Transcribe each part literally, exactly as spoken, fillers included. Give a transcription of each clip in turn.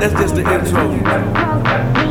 That's just the intro.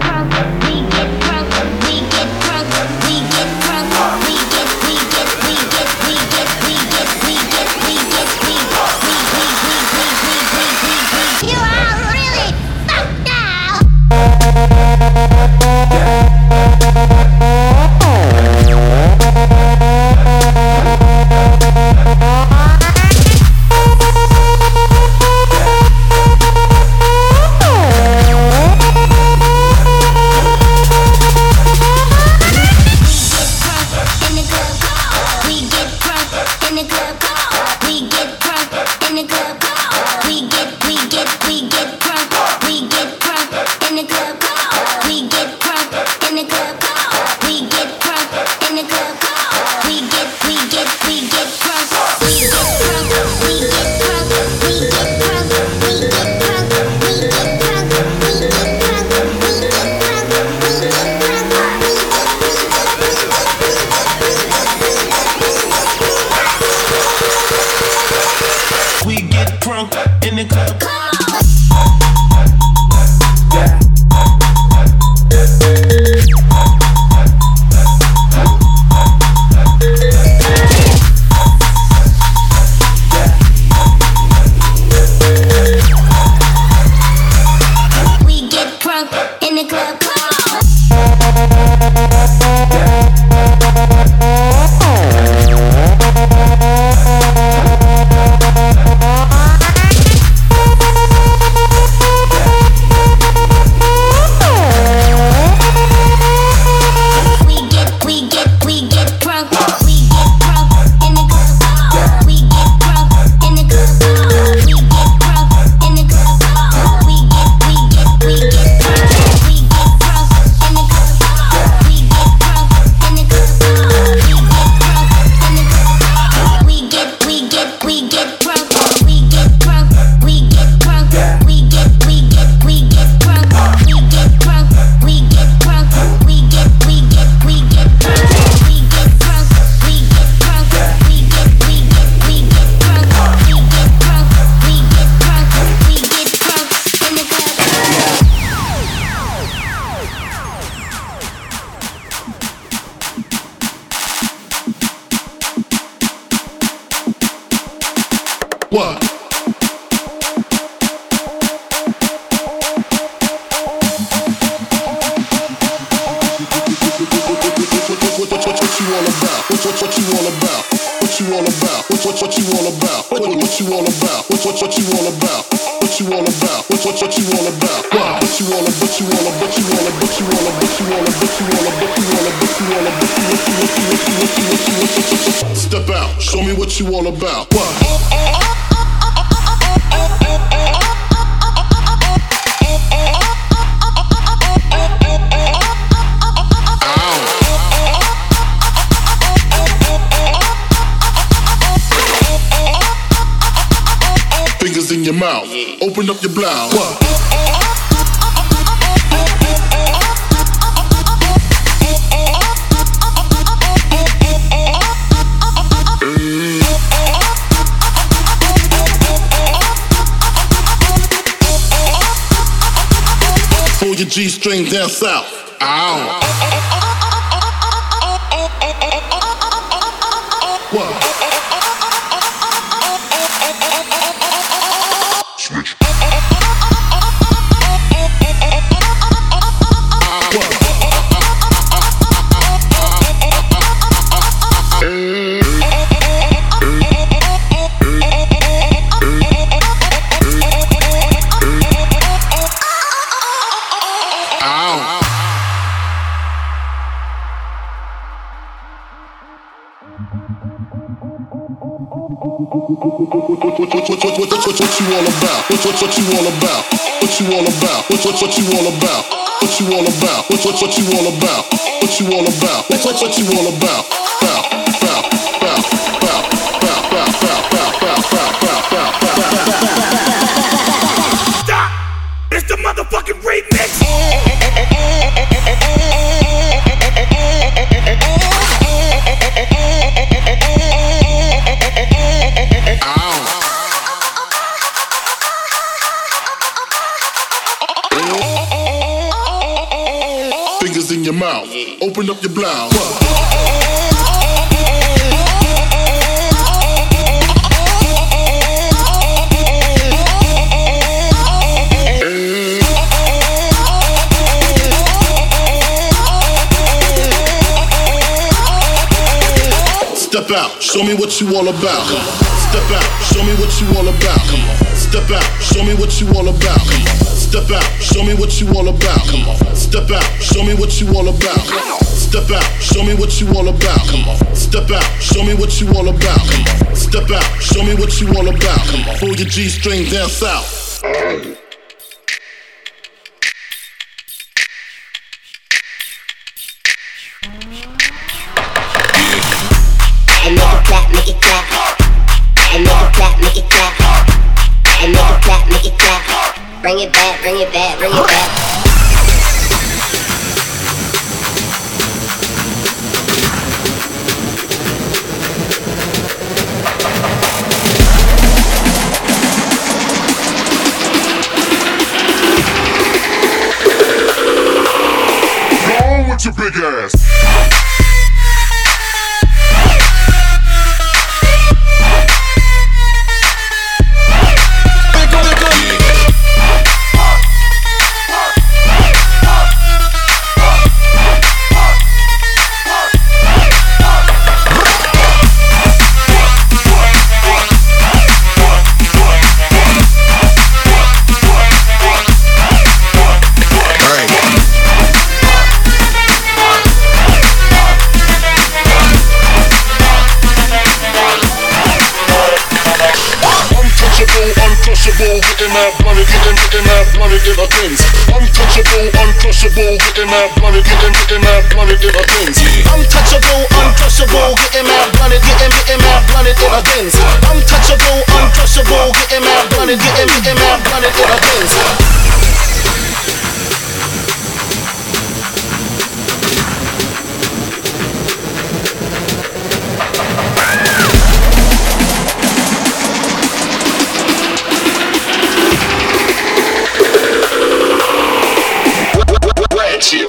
What? What you all about? What what what you all about? What you all about? What what what you all about? What what you all about? What what what you all about? What you all about? What what what you all about? What you all about? What you all about? What you all about? What you all about? What you all about? What you all about? What you all about? What you all about? Step out. Show me what you all about. What? Fingers in your mouth, open up your blouse. What? Pull your G-string down south. Ow. What? Switch. What you all about? What what what you all about? What you all about? What what what you all about? What you all about? What what what you all about? What you all about? What what what you all about? Bow, bow, bow, bow, bow, bow, bow, bow, bow, bow, bow, bow. Stop! It's the motherfucking remix. Fingers in your mouth, open up your blouse. Step out, show me what you all about. Step out, show me what you all about. Step out, show me what you all about. Step out, show me what you all about. Step out, show me what you all about. Step out, show me what you all about. Step out, show me what you all about. Step out, show me what you all about. Pull your G-string down south. And make it clap, make it clap. And make it clap, make it clap. And make it clap, make it clap. Bring it back, bring it back, bring it back. Go on with your big ass. Getting that blunted, getting, getting that blunted in a things. Untouchable, uncrushable, getting that blunted, getting, getting that blunted in a things. Untouchable, uncrushable, getting that blunted, getting, getting that blunted in a things. Untouchable, uncrushable, getting that blunted, getting, getting that blunted in a things. You.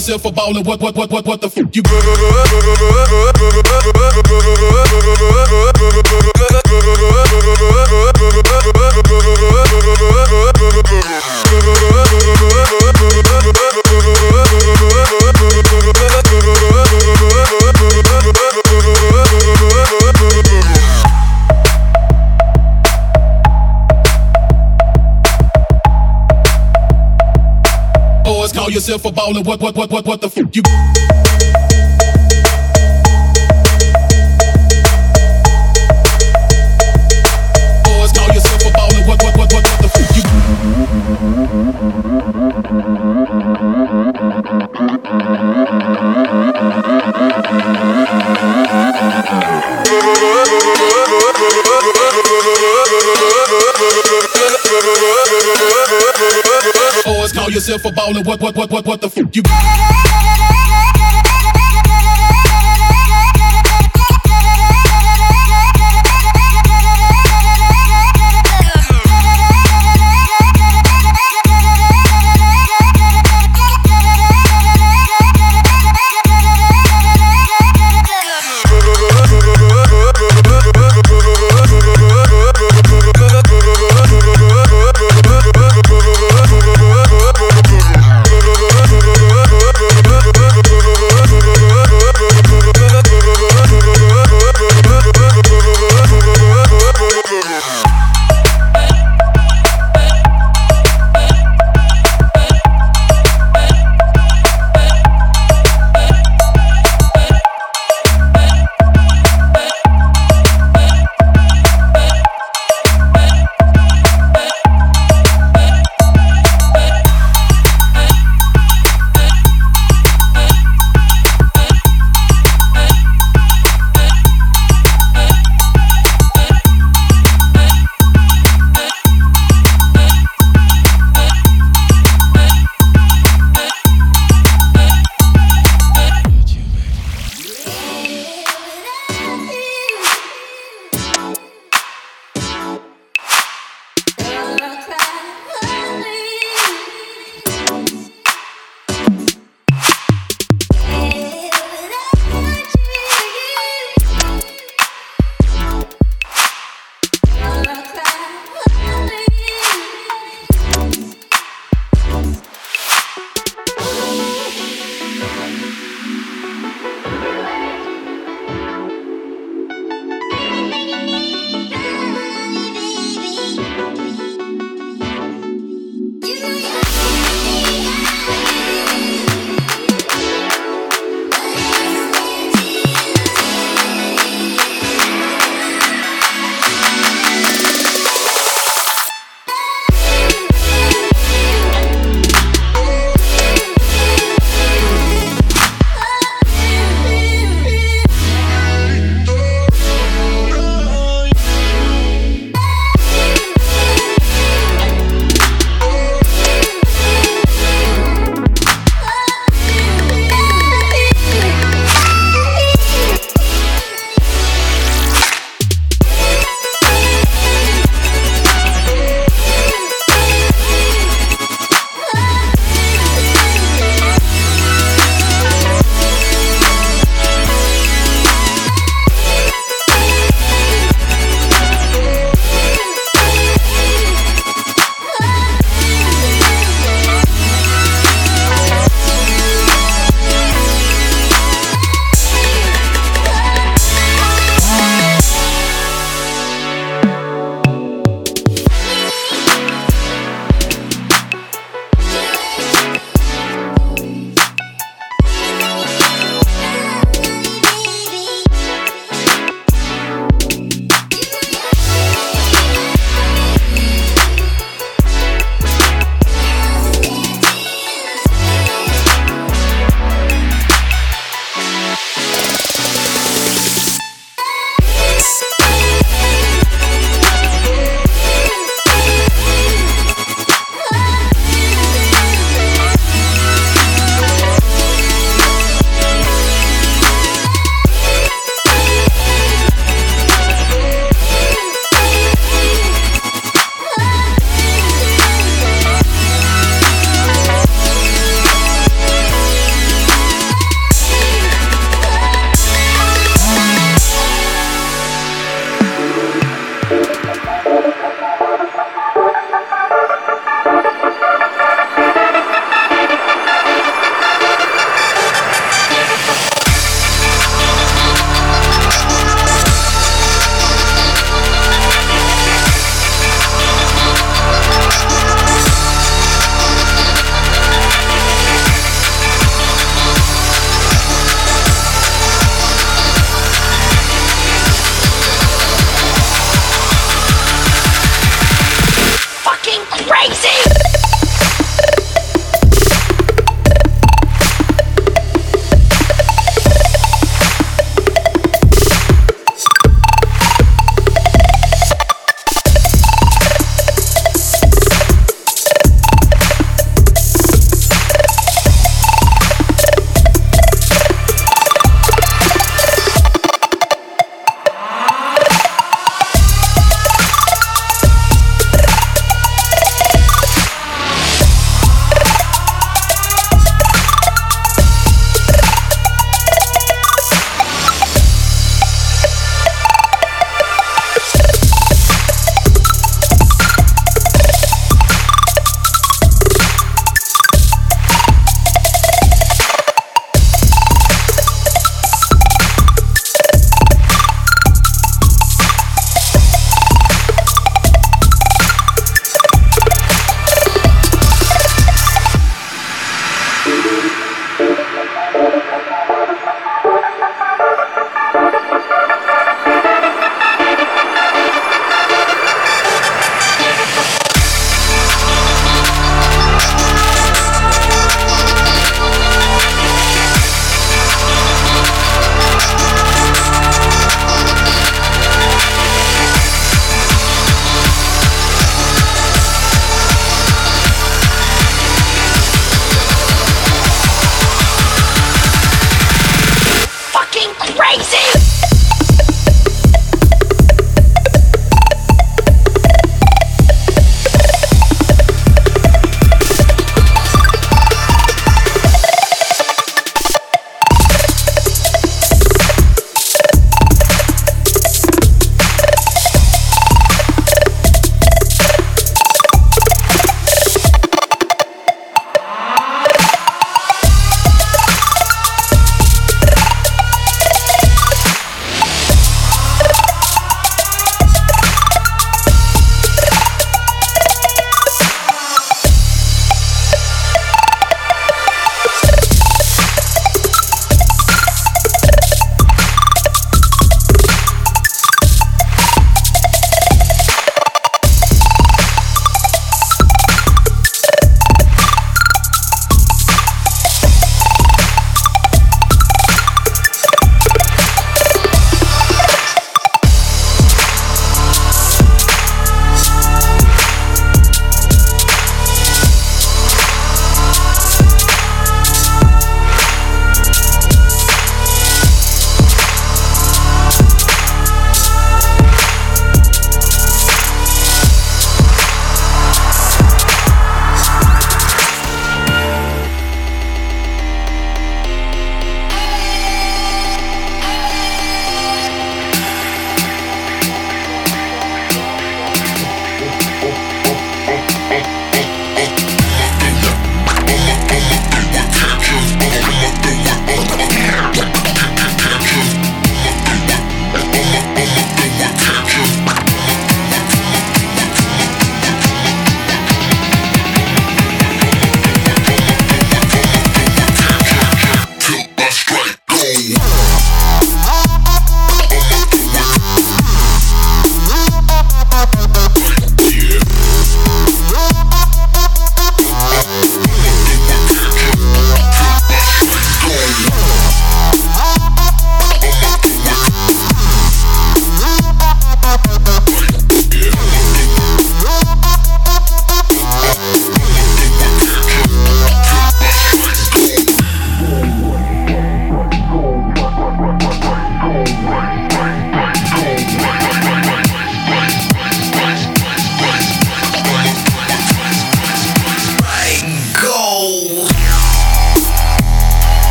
yourself a baller. What, what, what, what, what the fuck you? Boys, call yourself a baller. What, what, what, what, what the fuck you? Boys, call yourself a baller. What, what, what, what, what the fuck you? Boys, call yourself a baller. What, what, what, what, what the fuck you? crazy.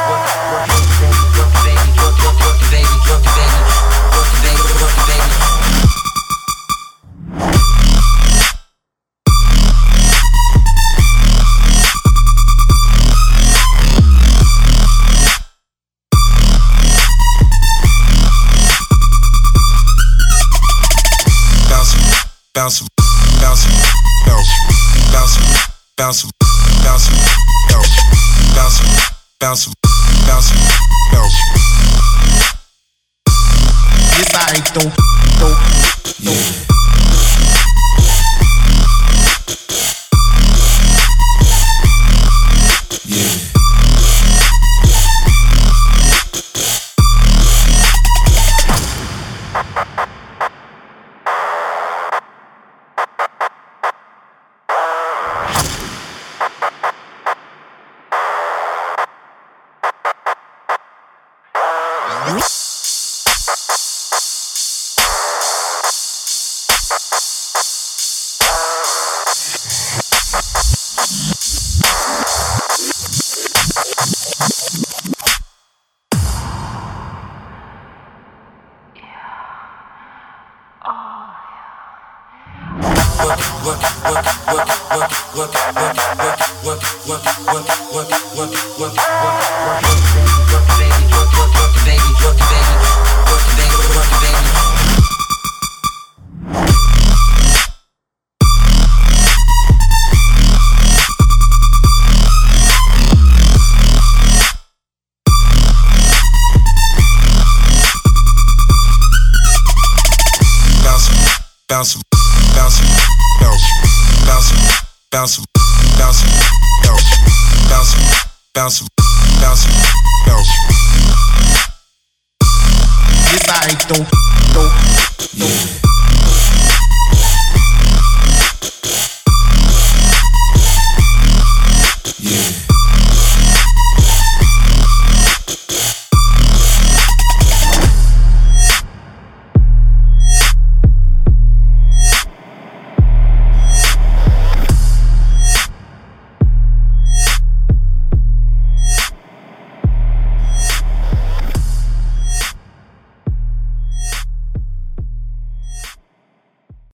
Bounce, bounce, bounce, bounce, bounce, bounce, bounce, bounce, bounce, bounce, bounce. Yes, I don't, don't, don't. Bounce, bounce, bounce, bounce, bounce, bounce, bounce, bounce, bounce, bounce, bounce. Yes, I don't.